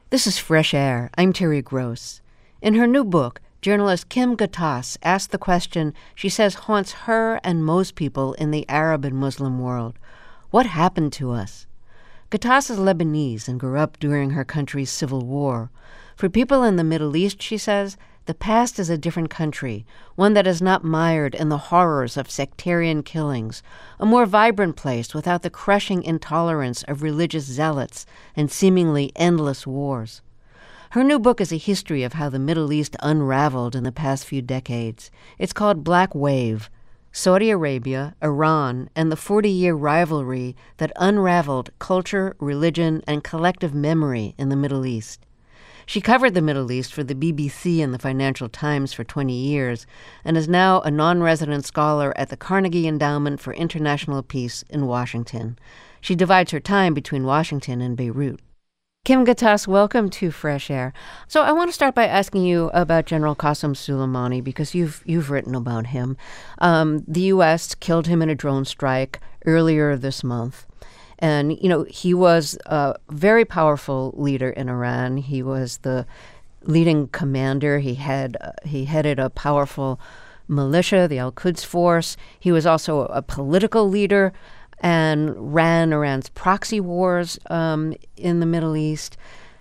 This is Fresh Air. I'm Terry Gross. In her new book, journalist Kim Ghattas asked the question she says haunts her and most people in the Arab and Muslim world. What happened to us? Ghattas is Lebanese and grew up during her country's civil war. For people in the Middle East, she says, the past is a different country, one that is not mired in the horrors of sectarian killings, a more vibrant place without the crushing intolerance of religious zealots and seemingly endless wars. Her new book is a history of how the Middle East unraveled in the past few decades. It's called Black Wave: Saudi Arabia, Iran, and the 40-year rivalry that unraveled culture, religion, and collective memory in the Middle East. She covered the Middle East for the BBC and the Financial Times for 20 years and is now a non-resident scholar at the Carnegie Endowment for International Peace in Washington. She divides her time between Washington and Beirut. Kim Ghattas, welcome to Fresh Air. So I want to start by asking you about General Qasem Soleimani because you've written about him. The U.S. killed him in a drone strike earlier this month. And, he was a very powerful leader in Iran. He was the leading commander. He headed a powerful militia, the Al-Quds Force. He was also a political leader and ran Iran's proxy wars in the Middle East.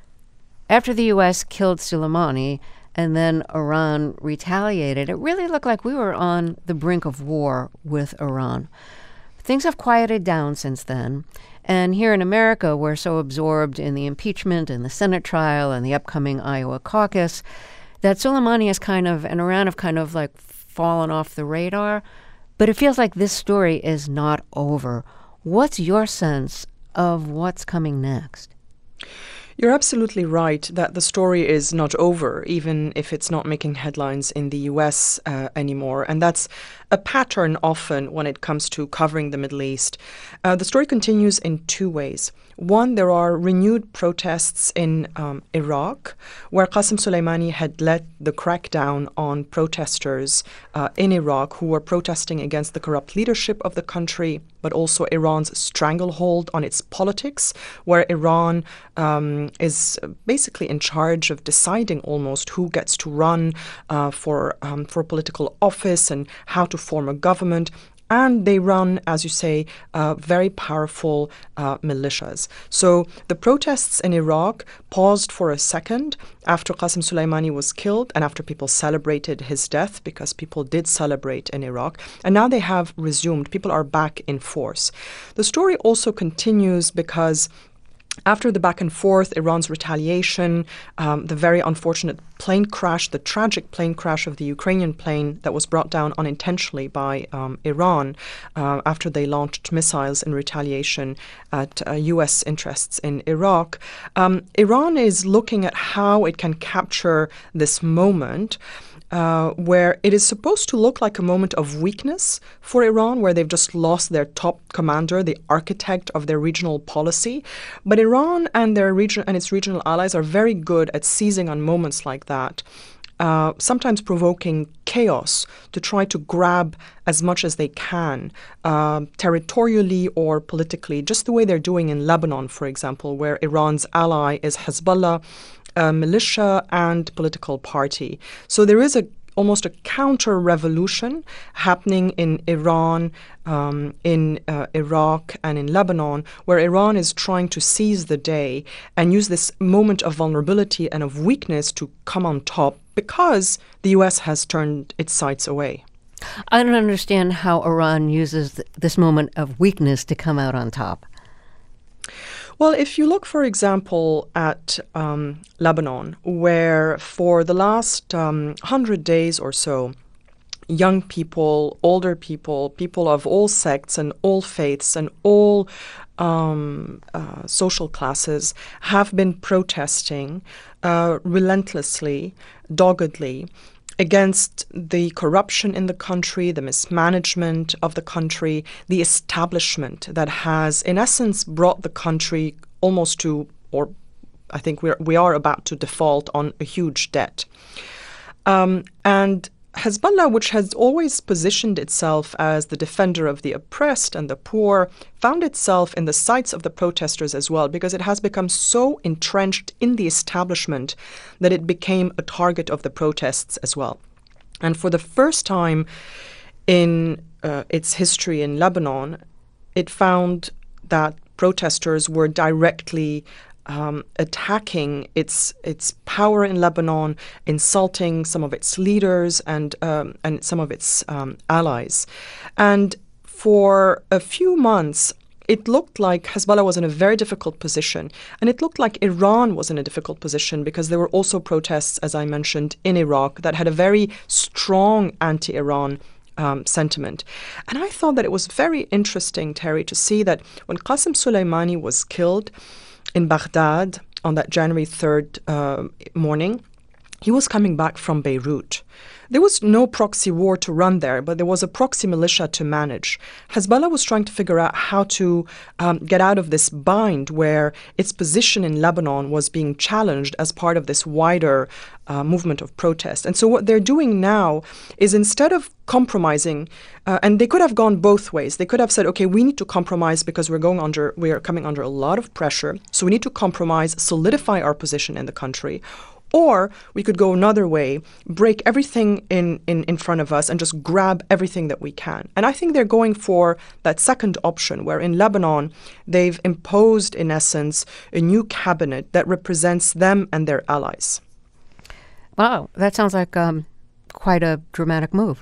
After the U.S. killed Soleimani and then Iran retaliated, it really looked like we were on the brink of war with Iran. Things have quieted down since then. And here in America, we're so absorbed in the impeachment and the Senate trial and the upcoming Iowa caucus that Soleimani and Iran have kind of like fallen off the radar. But it feels like this story is not over. What's your sense of what's coming next? You're absolutely right that the story is not over, even if it's not making headlines in the U.S. Anymore. And that's a pattern often when it comes to covering the Middle East. The story continues in two ways. One, there are renewed protests in Iraq, where Qasem Soleimani had led the crackdown on protesters in Iraq who were protesting against the corrupt leadership of the country, but also Iran's stranglehold on its politics, where Iran is basically in charge of deciding almost who gets to run for political office and how to form a government. And they run, as you say, very powerful militias. So the protests in Iraq paused for a second after Qasem Soleimani was killed and after people celebrated his death, because people did celebrate in Iraq. And now they have resumed. People are back in force. The story also continues because after the back and forth, Iran's retaliation, the very unfortunate plane crash, the tragic plane crash of the Ukrainian plane that was brought down unintentionally by Iran after they launched missiles in retaliation at U.S. interests in Iraq. Iran is looking at how it can capture this moment where it is supposed to look like a moment of weakness for Iran, where they've just lost their top commander, the architect of their regional policy. But Iran and its regional allies are very good at seizing on moments like that, sometimes provoking chaos to try to grab as much as they can, territorially or politically, just the way they're doing in Lebanon, for example, where Iran's ally is Hezbollah, militia and political party. So there is almost a counter-revolution happening in Iran, in Iraq and in Lebanon, where Iran is trying to seize the day and use this moment of vulnerability and of weakness to come on top because the U.S. has turned its sights away. I don't understand how Iran uses this moment of weakness to come out on top. Well, if you look, for example, at Lebanon, where for the last 100 days or so, young people, older people, people of all sects and all faiths and all social classes have been protesting relentlessly, doggedly, against the corruption in the country, the mismanagement of the country, the establishment that has, in essence, brought the country almost to, or I think we are about to default on a huge debt. And Hezbollah, which has always positioned itself as the defender of the oppressed and the poor, found itself in the sights of the protesters as well, because it has become so entrenched in the establishment that it became a target of the protests as well. And for the first time in its history in Lebanon, it found that protesters were directly attacking its power in Lebanon, insulting some of its leaders and some of its allies. And for a few months, it looked like Hezbollah was in a very difficult position. And it looked like Iran was in a difficult position because there were also protests, as I mentioned, in Iraq that had a very strong anti-Iran sentiment. And I thought that it was very interesting, Terry, to see that when Qasem Soleimani was killed in Baghdad on that January 3rd morning, he was coming back from Beirut. There was no proxy war to run there, but there was a proxy militia to manage. Hezbollah was trying to figure out how to get out of this bind where its position in Lebanon was being challenged as part of this wider movement of protest. And so what they're doing now is, instead of compromising, and they could have gone both ways. They could have said, okay, we need to compromise because we are coming under a lot of pressure, so we need to compromise, solidify our position in the country. Or we could go another way, break everything in front of us and just grab everything that we can. And I think they're going for that second option, where in Lebanon, they've imposed, in essence, a new cabinet that represents them and their allies. Wow, that sounds like quite a dramatic move.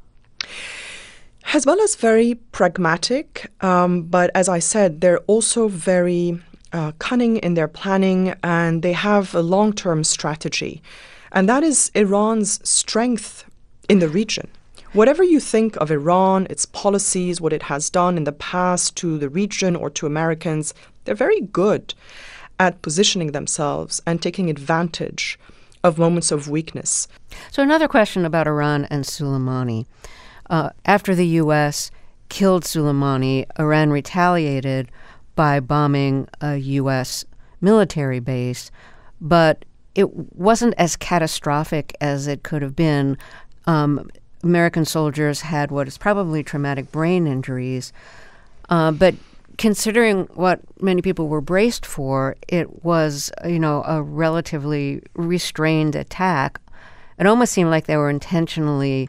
Hezbollah is very pragmatic, but as I said, they're also very cunning in their planning, and they have a long-term strategy. And that is Iran's strength in the region. Whatever you think of Iran, its policies, what it has done in the past to the region or to Americans, they're very good at positioning themselves and taking advantage of moments of weakness. So another question about Iran and Soleimani. After the U.S. killed Soleimani, Iran retaliated by bombing a U.S. military base, but it wasn't as catastrophic as it could have been. American soldiers had what is probably traumatic brain injuries, but considering what many people were braced for, it was, a relatively restrained attack. It almost seemed like they were intentionally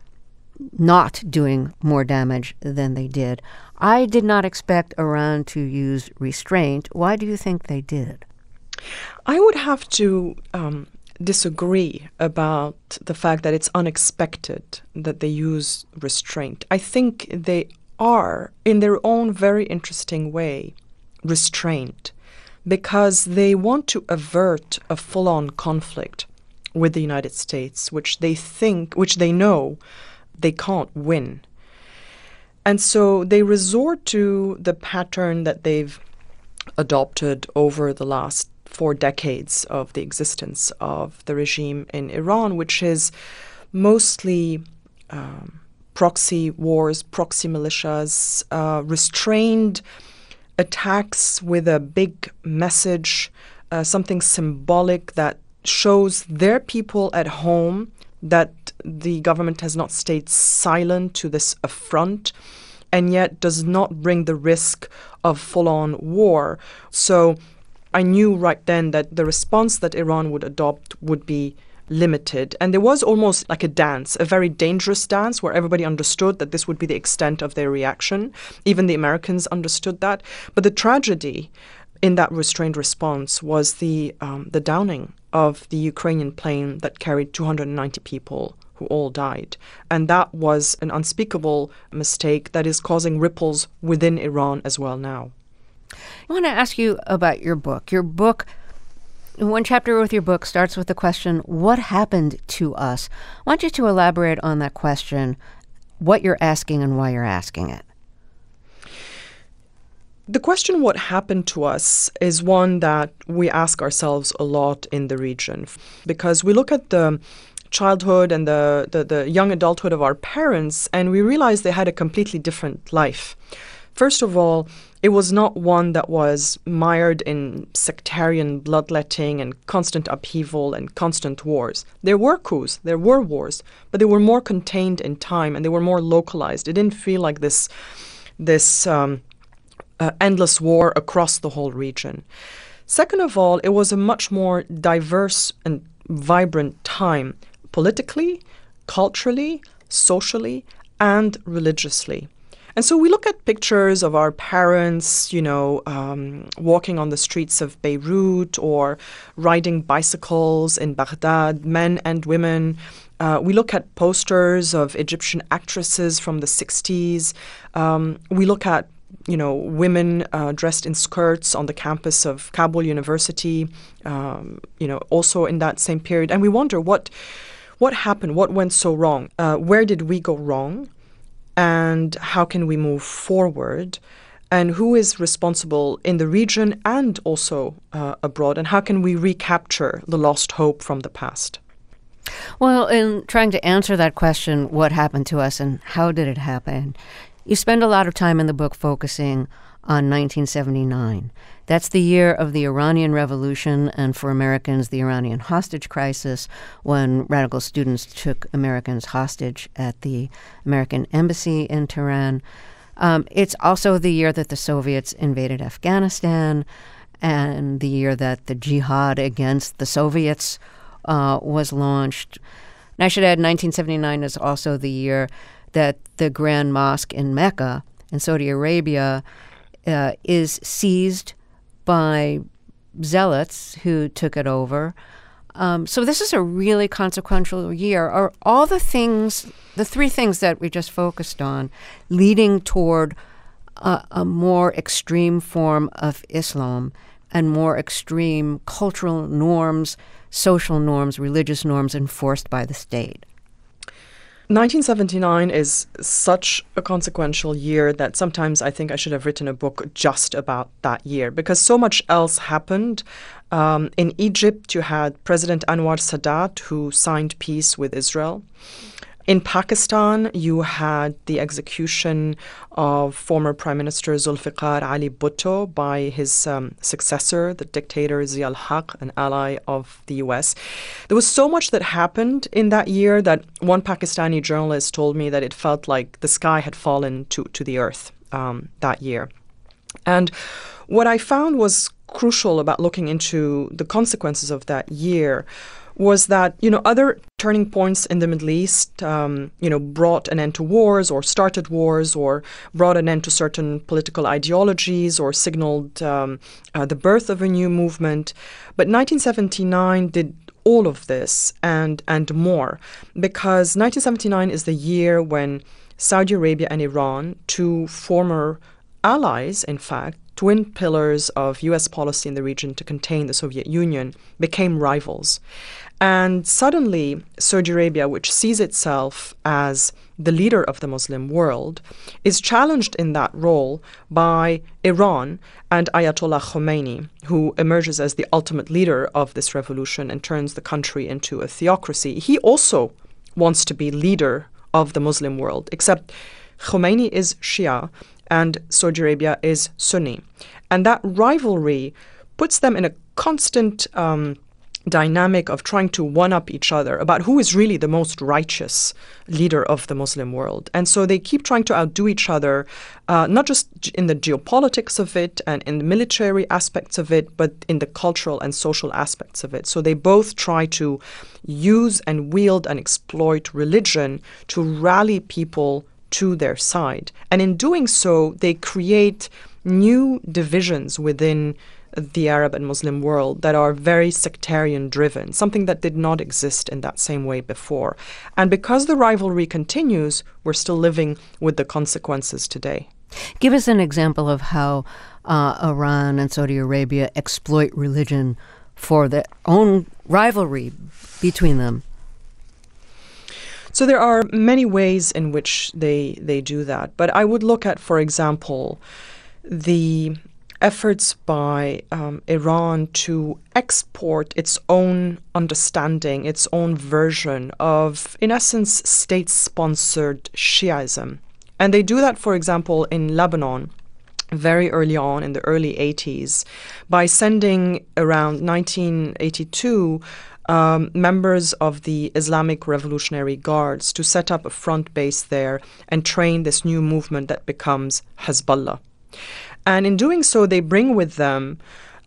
not doing more damage than they did. I did not expect Iran to use restraint. Why do you think they did? I would have to disagree about the fact that it's unexpected that they use restraint. I think they are, in their own very interesting way, restrained because they want to avert a full-on conflict with the United States, which they know they can't win. And so they resort to the pattern that they've adopted over the last 4 decades of the existence of the regime in Iran, which is mostly proxy wars, proxy militias, restrained attacks with a big message, something symbolic that shows their people at home that the government has not stayed silent to this affront and yet does not bring the risk of full-on war. So I knew right then that the response that Iran would adopt would be limited. And there was almost like a dance, a very dangerous dance where everybody understood that this would be the extent of their reaction. Even the Americans understood that. But the tragedy in that restrained response was the downing of the Ukrainian plane that carried 290 people who all died. And that was an unspeakable mistake that is causing ripples within Iran as well now. I want to ask you about your book. Your book, one chapter with your book starts with the question, what happened to us? I want you to elaborate on that question, what you're asking and why you're asking it. The question, what happened to us, is one that we ask ourselves a lot in the region, because we look at the childhood and the young adulthood of our parents and we realize they had a completely different life. First of all, it was not one that was mired in sectarian bloodletting and constant upheaval and constant wars. There were coups, there were wars, but they were more contained in time and they were more localized. It didn't feel like this endless war across the whole region. Second of all, it was a much more diverse and vibrant time, politically, culturally, socially, and religiously. And so we look at pictures of our parents, walking on the streets of Beirut or riding bicycles in Baghdad, men and women. We look at posters of Egyptian actresses from the 60s. We look at women dressed in skirts on the campus of Kabul University, also in that same period. And we wonder what happened, what went so wrong, where did we go wrong, and how can we move forward, and who is responsible in the region and also abroad, and how can we recapture the lost hope from the past? Well, in trying to answer that question, what happened to us and how did it happen, you spend a lot of time in the book focusing on 1979. That's the year of the Iranian Revolution, and for Americans, the Iranian hostage crisis, when radical students took Americans hostage at the American embassy in Tehran. It's also the year that the Soviets invaded Afghanistan, and the year that the jihad against the Soviets was launched. And I should add, 1979 is also the year that the Grand Mosque in Mecca in Saudi Arabia is seized by zealots who took it over. So this is a really consequential year. Are all the three things that we just focused on, leading toward a more extreme form of Islam and more extreme cultural norms, social norms, religious norms enforced by the state? 1979 is such a consequential year that sometimes I think I should have written a book just about that year, because so much else happened. In Egypt, you had President Anwar Sadat, who signed peace with Israel. In Pakistan, you had the execution of former Prime Minister Zulfikar Ali Bhutto by his successor, the dictator Zia al-Haq, an ally of the U.S. There was so much that happened in that year that one Pakistani journalist told me that it felt like the sky had fallen to the earth that year. And what I found was crucial about looking into the consequences of that year was that, other turning points in the Middle East, brought an end to wars or started wars or brought an end to certain political ideologies or signaled the birth of a new movement. But 1979 did all of this and more, because 1979 is the year when Saudi Arabia and Iran, two former allies, in fact, twin pillars of U.S. policy in the region to contain the Soviet Union, became rivals. And suddenly, Saudi Arabia, which sees itself as the leader of the Muslim world, is challenged in that role by Iran and Ayatollah Khomeini, who emerges as the ultimate leader of this revolution and turns the country into a theocracy. He also wants to be leader of the Muslim world, except Khomeini is Shia and Saudi Arabia is Sunni. And that rivalry puts them in a constant dynamic of trying to one-up each other about who is really the most righteous leader of the Muslim world. And so they keep trying to outdo each other, not just in the geopolitics of it and in the military aspects of it, but in the cultural and social aspects of it. So they both try to use and wield and exploit religion to rally people to their side. And in doing so, they create new divisions within the Arab and Muslim world that are very sectarian driven, something that did not exist in that same way before. And because the rivalry continues, we're still living with the consequences today. Give us an example of how Iran and Saudi Arabia exploit religion for their own rivalry between them. So there are many ways in which they do that. But I would look at, for example, the efforts by Iran to export its own understanding, its own version of, in essence, state-sponsored Shiaism. And they do that, for example, in Lebanon, very early on in the early 80s by sending around 1982 members of the Islamic Revolutionary Guards to set up a front base there and train this new movement that becomes Hezbollah. And in doing so, they bring with them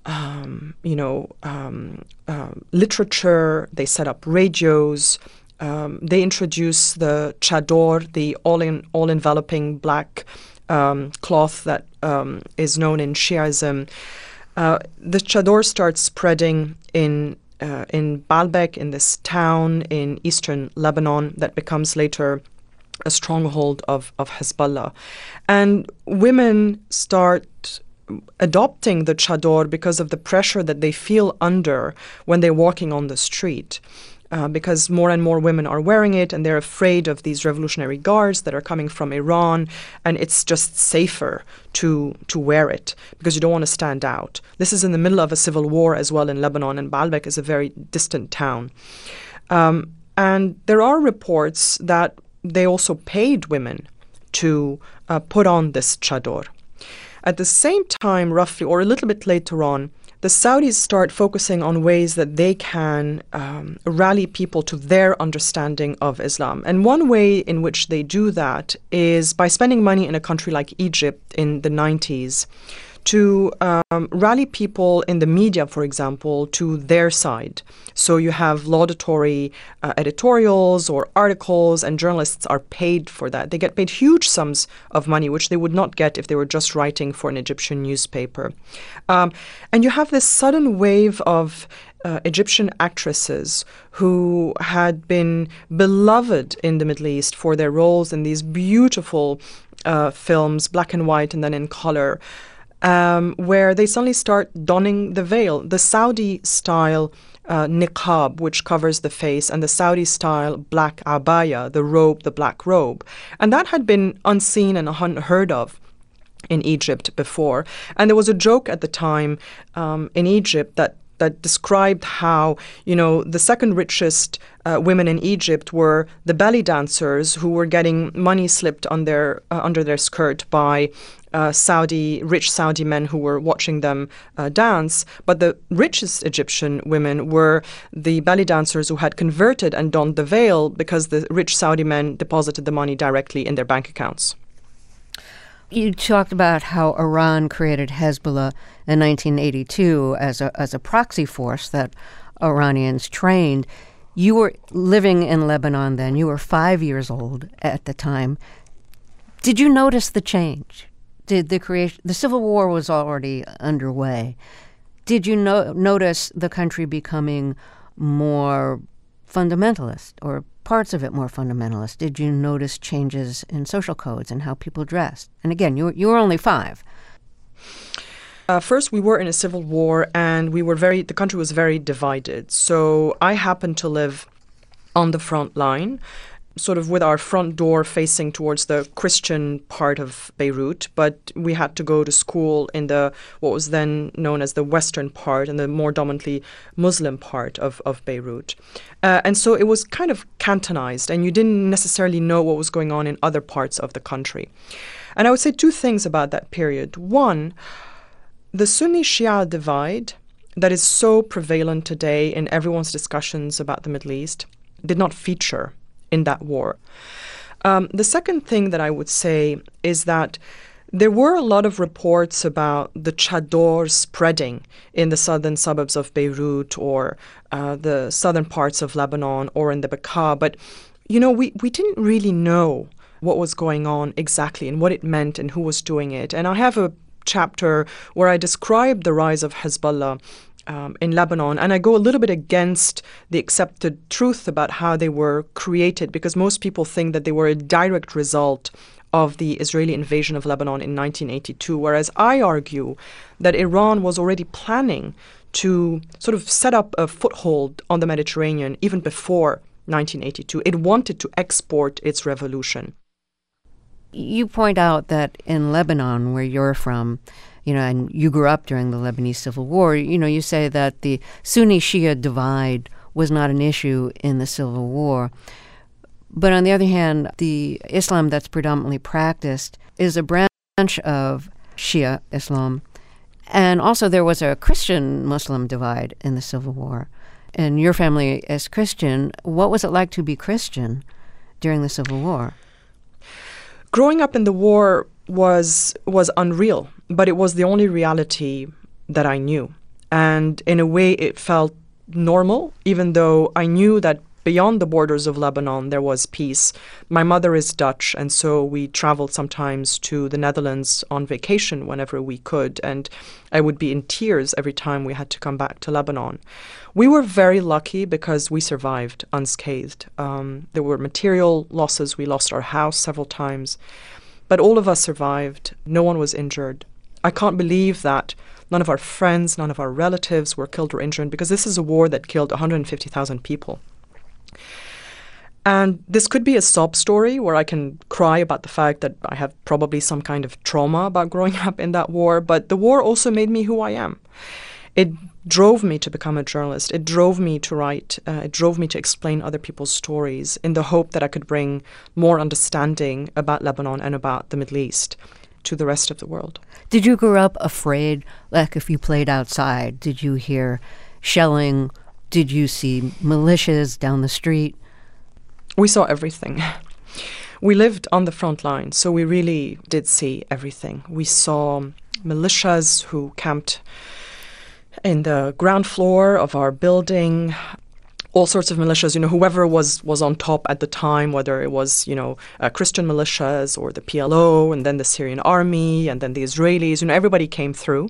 literature, they set up radios, they introduce the chador, the all-enveloping black cloth that is known in Shiaism. The chador starts spreading in Baalbek, in this town in eastern Lebanon that becomes later a stronghold of Hezbollah. And women start adopting the chador because of the pressure that they feel under when they're walking on the street. Because more and more women are wearing it and they're afraid of these revolutionary guards that are coming from Iran, and it's just safer to wear it because you don't want to stand out. This is in the middle of a civil war as well in Lebanon, and Baalbek is a very distant town. And there are reports that they also paid women to put on this chador. At the same time, roughly, or a little bit later on, the Saudis start focusing on ways that they can rally people to their understanding of Islam. And one way in which they do that is by spending money in a country like Egypt in the 90s to rally people in the media, for example, to their side. So you have laudatory editorials or articles, and journalists are paid for that. They get paid huge sums of money, which they would not get if they were just writing for an Egyptian newspaper. And you have this sudden wave of Egyptian actresses who had been beloved in the Middle East for their roles in these beautiful films, black and white and then in color, where they suddenly start donning the veil, the Saudi-style niqab, which covers the face, and the Saudi-style black abaya, the robe, the black robe. And that had been unseen and unheard of in Egypt before. And there was a joke at the time in Egypt that described how, the second richest women in Egypt were the belly dancers who were getting money slipped on under their skirt by rich Saudi men who were watching them dance. But the richest Egyptian women were the belly dancers who had converted and donned the veil because the rich Saudi men deposited the money directly in their bank accounts. You talked about how Iran created Hezbollah in 1982 as a proxy force that Iranians trained. You were living in Lebanon then. You were 5 years old at the time. Did you notice the change? The Civil War was already underway. Did you notice the country becoming more fundamentalist, or parts of it more fundamentalist? Did you notice changes in social codes and how people dressed? And again, you were only 5. First, we were in a civil war, and the country was very divided. So I happened to live on the front line, sort of with our front door facing towards the Christian part of Beirut, but we had to go to school in what was then known as the western part and the more dominantly Muslim part of Beirut. And so it was kind of cantonized, and you didn't necessarily know what was going on in other parts of the country. And I would say 2 things about that period. One, the Sunni-Shia divide that is so prevalent today in everyone's discussions about the Middle East did not feature in that war. The second thing that I would say is that there were a lot of reports about the chador spreading in the southern suburbs of Beirut or the southern parts of Lebanon or in the Bekaa, but we didn't really know what was going on exactly and what it meant and who was doing it. And I have a chapter where I describe the rise of Hezbollah in Lebanon, and I go a little bit against the accepted truth about how they were created, because most people think that they were a direct result of the Israeli invasion of Lebanon in 1982, whereas I argue that Iran was already planning to sort of set up a foothold on the Mediterranean even before 1982. It wanted to export its revolution. You point out that in Lebanon, where you're from, and you grew up during the Lebanese Civil War, you say that the Sunni-Shia divide was not an issue in the Civil War. But on the other hand, the Islam that's predominantly practiced is a branch of Shia Islam. And also there was a Christian-Muslim divide in the Civil War. And your family is Christian. What was it like to be Christian during the Civil War? Growing up in the war was unreal, but it was the only reality that I knew. And in a way, it felt normal, even though I knew that beyond the borders of Lebanon, there was peace. My mother is Dutch, and so we traveled sometimes to the Netherlands on vacation whenever we could, and I would be in tears every time we had to come back to Lebanon. We were very lucky because we survived unscathed. There were material losses. We lost our house several times, but all of us survived. No one was injured. I can't believe that none of our friends, none of our relatives were killed or injured, because this is a war that killed 150,000 people. And this could be a sob story where I can cry about the fact that I have probably some kind of trauma about growing up in that war, but the war also made me who I am. It drove me to become a journalist. It drove me to write. It drove me to explain other people's stories in the hope that I could bring more understanding about Lebanon and about the Middle East to the rest of the world. Did you grow up afraid? Like if you played outside, did you hear shelling? Did you see militias down the street? We saw everything. We lived on the front line, so we really did see everything. We saw militias who camped in the ground floor of our building, all sorts of militias, whoever was on top at the time, whether it was, Christian militias or the PLO, and then the Syrian army, and then the Israelis, everybody came through.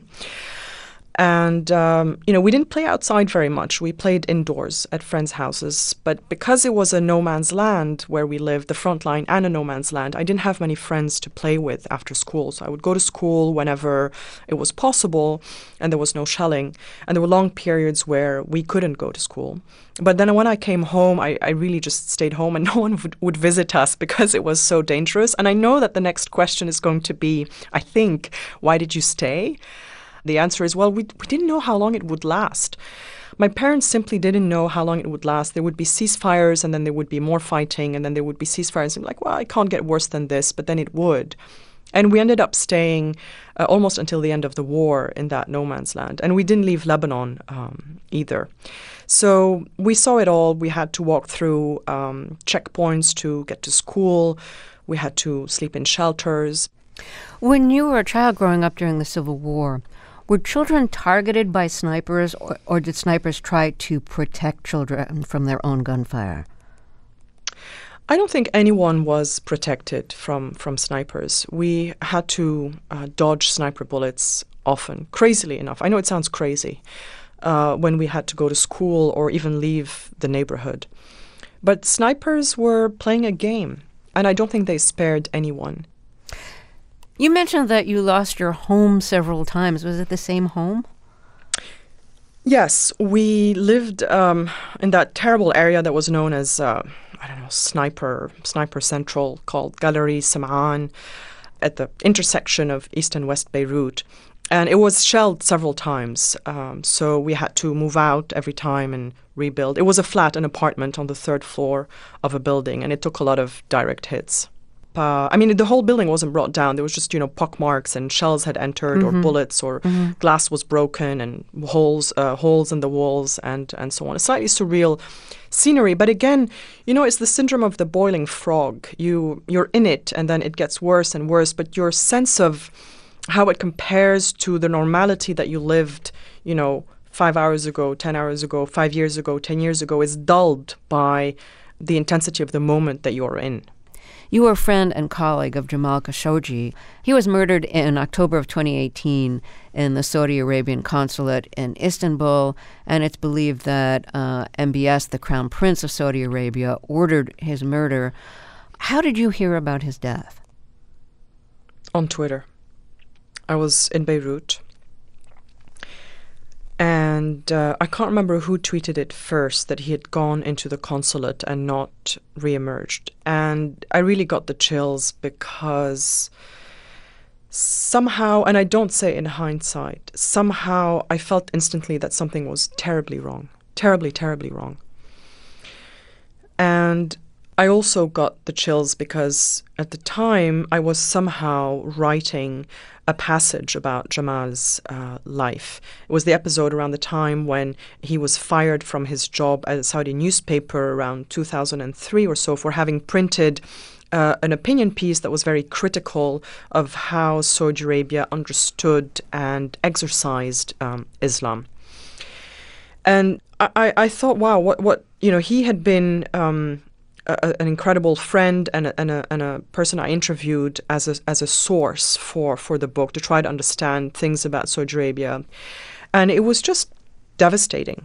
And, we didn't play outside very much. We played indoors at friends' houses. But because it was a no man's land where we lived, the front line and a no man's land, I didn't have many friends to play with after school. So I would go to school whenever it was possible and there was no shelling. And there were long periods where we couldn't go to school. But then when I came home, I really just stayed home, and no one would visit us because it was so dangerous. And I know that the next question is going to be, I think, why did you stay? The answer is, well, we didn't know how long it would last. My parents simply didn't know how long it would last. There would be ceasefires, and then there would be more fighting, and then there would be ceasefires. And like, well, it can't get worse than this, but then it would. And we ended up staying almost until the end of the war in that no man's land. And we didn't leave Lebanon either. So we saw it all. We had to walk through checkpoints to get to school. We had to sleep in shelters. When you were a child growing up during the Civil War, were children targeted by snipers, or did snipers try to protect children from their own gunfire? I don't think anyone was protected from snipers. We had to dodge sniper bullets often, crazily enough. I know it sounds crazy when we had to go to school or even leave the neighborhood. But snipers were playing a game, and I don't think they spared anyone. You mentioned that you lost your home several times. Was it the same home? Yes, we lived in that terrible area that was known as, Sniper Central, called Galerie Sam'an, at the intersection of East and West Beirut. And it was shelled several times, so we had to move out every time and rebuild. It was an apartment on the third floor of a building, and it took a lot of direct hits. The whole building wasn't brought down. There was just, pock marks, and shells had entered, or bullets, or glass was broken, and holes in the walls, and so on. A slightly surreal scenery. But again, it's the syndrome of the boiling frog. You're in it, and then it gets worse and worse. But your sense of how it compares to the normality that you lived, 5 hours ago, 10 hours ago, 5 years ago, 10 years ago, is dulled by the intensity of the moment that you're in. You were a friend and colleague of Jamal Khashoggi. He was murdered in October of 2018 in the Saudi Arabian consulate in Istanbul, and it's believed that MBS, the Crown Prince of Saudi Arabia, ordered his murder. How did you hear about his death? On Twitter. I was in Beirut. And I can't remember who tweeted it first, that he had gone into the consulate and not reemerged. And I really got the chills because somehow, and I don't say in hindsight, somehow I felt instantly that something was terribly wrong. Terribly, terribly wrong. And I also got the chills because at the time I was somehow writing a passage about Jamal's life. It was the episode around the time when he was fired from his job at a Saudi newspaper around 2003 or so for having printed an opinion piece that was very critical of how Saudi Arabia understood and exercised Islam. And I thought, wow, what he had been an incredible friend and a person I interviewed as a source for the book to try to understand things about Saudi Arabia, and it was just devastating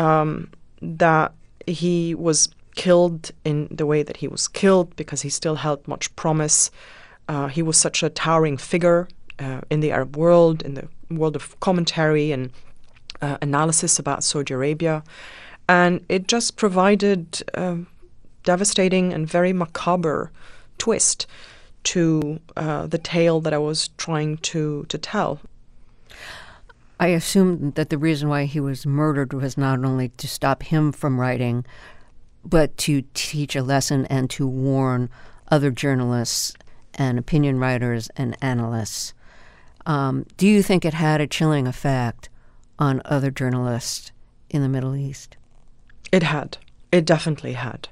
that he was killed in the way that he was killed because he still held much promise. He was such a towering figure in the Arab world, in the world of commentary and analysis about Saudi Arabia, and it just provided a devastating and very macabre twist to the tale that I was trying to tell. I assume that the reason why he was murdered was not only to stop him from writing, but to teach a lesson and to warn other journalists and opinion writers and analysts. Do you think it had a chilling effect on other journalists in the Middle East? It had. It definitely had.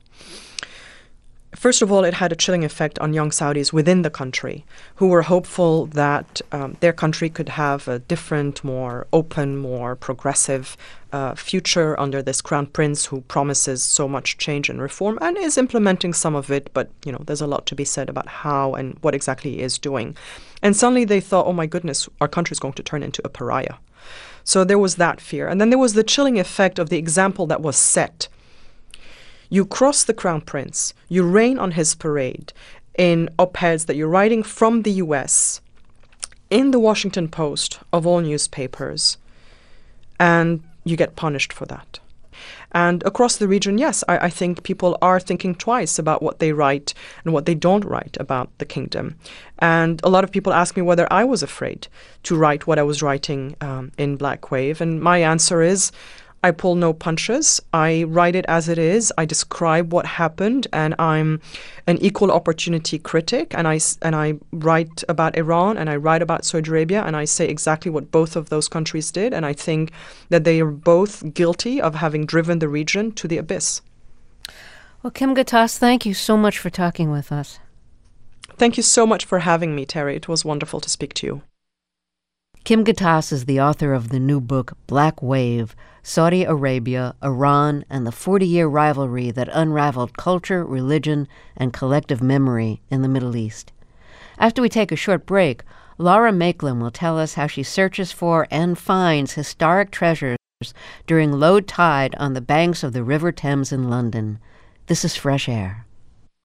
First of all, it had a chilling effect on young Saudis within the country who were hopeful that their country could have a different, more open, more progressive future under this crown prince who promises so much change and reform and is implementing some of it. But, there's a lot to be said about how and what exactly he is doing. And suddenly they thought, oh, my goodness, our country is going to turn into a pariah. So there was that fear. And then there was the chilling effect of the example that was set. You cross the crown prince, you rain on his parade in op-eds that you're writing from the US, in the Washington Post of all newspapers, and you get punished for that. And across the region, yes, I think people are thinking twice about what they write and what they don't write about the kingdom. And a lot of people ask me whether I was afraid to write what I was writing in Black Wave. And my answer is, I pull no punches. I write it as it is. I describe what happened, and I'm an equal opportunity critic. And I write about Iran, and I write about Saudi Arabia, and I say exactly what both of those countries did. And I think that they are both guilty of having driven the region to the abyss. Well, Kim Ghattas, thank you so much for talking with us. Thank you so much for having me, Terry. It was wonderful to speak to you. Kim Ghattas is the author of the new book, Black Wave, Saudi Arabia, Iran, and the 40-year rivalry that unraveled culture, religion, and collective memory in the Middle East. After we take a short break, Laura Makelin will tell us how she searches for and finds historic treasures during low tide on the banks of the River Thames in London. This is Fresh Air.